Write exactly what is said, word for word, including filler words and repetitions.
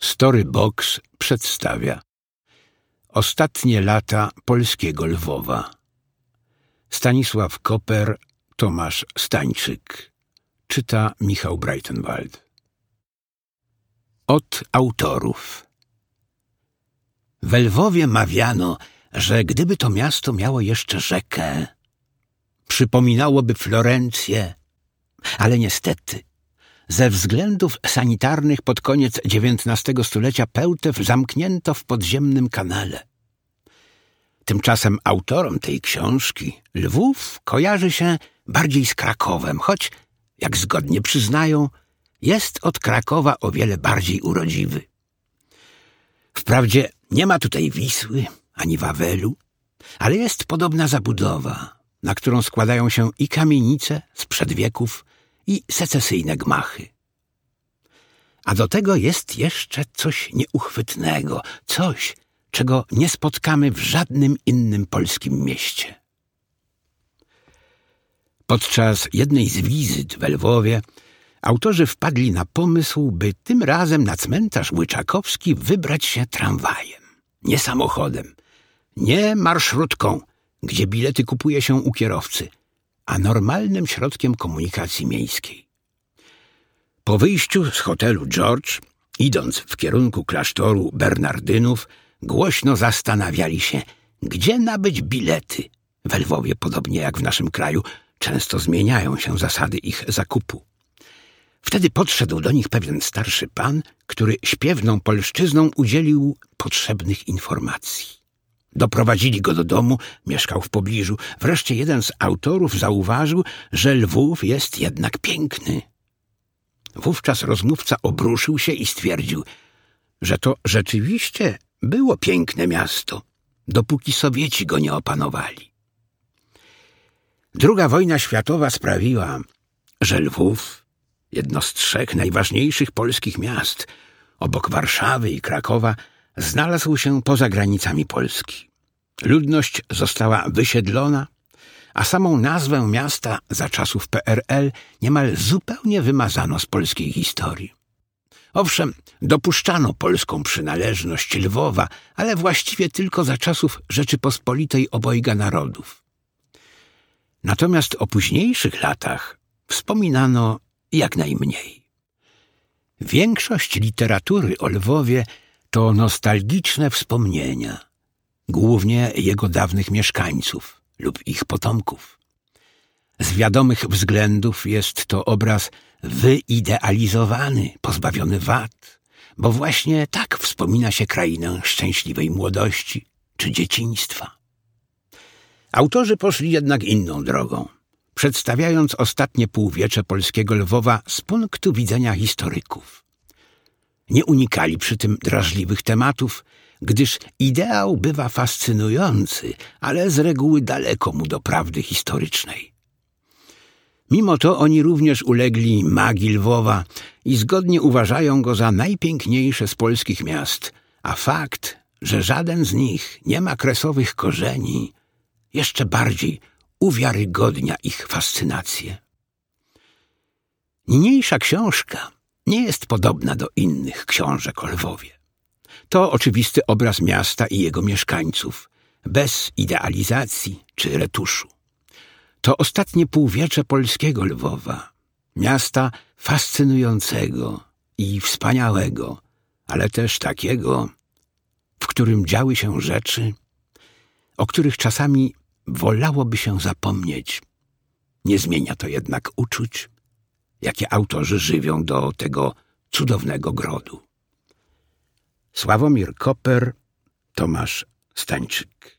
Storybox przedstawia Ostatnie lata polskiego Lwowa. Stanisław Koper, Tomasz Stańczyk. Czyta Michał Breitenwald. Od autorów. We Lwowie mawiano, że gdyby to miasto miało jeszcze rzekę, przypominałoby Florencję, ale niestety ze względów sanitarnych pod koniec dziewiętnastego stulecia Pełtew zamknięto w podziemnym kanale. Tymczasem autorom tej książki Lwów kojarzy się bardziej z Krakowem, choć, jak zgodnie przyznają, jest od Krakowa o wiele bardziej urodziwy. Wprawdzie nie ma tutaj Wisły ani Wawelu, ale jest podobna zabudowa, na którą składają się i kamienice sprzed wieków, i secesyjne gmachy. A do tego jest jeszcze coś nieuchwytnego, coś, czego nie spotkamy w żadnym innym polskim mieście. Podczas jednej z wizyt we Lwowie autorzy wpadli na pomysł, by tym razem na cmentarz Łyczakowski wybrać się tramwajem, nie samochodem, nie marszrutką, gdzie bilety kupuje się u kierowcy, a normalnym środkiem komunikacji miejskiej. Po wyjściu z hotelu George, idąc w kierunku klasztoru Bernardynów, głośno zastanawiali się, gdzie nabyć bilety. We Lwowie, podobnie jak w naszym kraju, często zmieniają się zasady ich zakupu. Wtedy podszedł do nich pewien starszy pan, który śpiewną polszczyzną udzielił potrzebnych informacji. Doprowadzili go do domu, mieszkał w pobliżu. Wreszcie jeden z autorów zauważył, że Lwów jest jednak piękny. Wówczas rozmówca obruszył się i stwierdził, że to rzeczywiście było piękne miasto, dopóki Sowieci go nie opanowali. Druga wojna światowa sprawiła, że Lwów, jedno z trzech najważniejszych polskich miast, obok Warszawy i Krakowa, znalazł się poza granicami Polski. Ludność została wysiedlona, a samą nazwę miasta za czasów P R L niemal zupełnie wymazano z polskiej historii. Owszem, dopuszczano polską przynależność Lwowa, ale właściwie tylko za czasów Rzeczypospolitej obojga narodów. Natomiast o późniejszych latach wspominano jak najmniej. Większość literatury o Lwowie to nostalgiczne wspomnienia, głównie jego dawnych mieszkańców lub ich potomków. Z wiadomych względów jest to obraz wyidealizowany, pozbawiony wad, bo właśnie tak wspomina się krainę szczęśliwej młodości czy dzieciństwa. Autorzy poszli jednak inną drogą, przedstawiając ostatnie półwiecze polskiego Lwowa z punktu widzenia historyków. Nie unikali przy tym drażliwych tematów, gdyż ideał bywa fascynujący, ale z reguły daleko mu do prawdy historycznej. Mimo to oni również ulegli magii Lwowa i zgodnie uważają go za najpiękniejsze z polskich miast, a fakt, że żaden z nich nie ma kresowych korzeni, jeszcze bardziej uwiarygodnia ich fascynację. Niniejsza książka nie jest podobna do innych książek o Lwowie. To oczywisty obraz miasta i jego mieszkańców, bez idealizacji czy retuszu. To ostatnie półwiecze polskiego Lwowa, miasta fascynującego i wspaniałego, ale też takiego, w którym działy się rzeczy, o których czasami wolałoby się zapomnieć. Nie zmienia to jednak uczuć, jakie autorzy żywią do tego cudownego grodu. Sławomir Koper, Tomasz Stańczyk.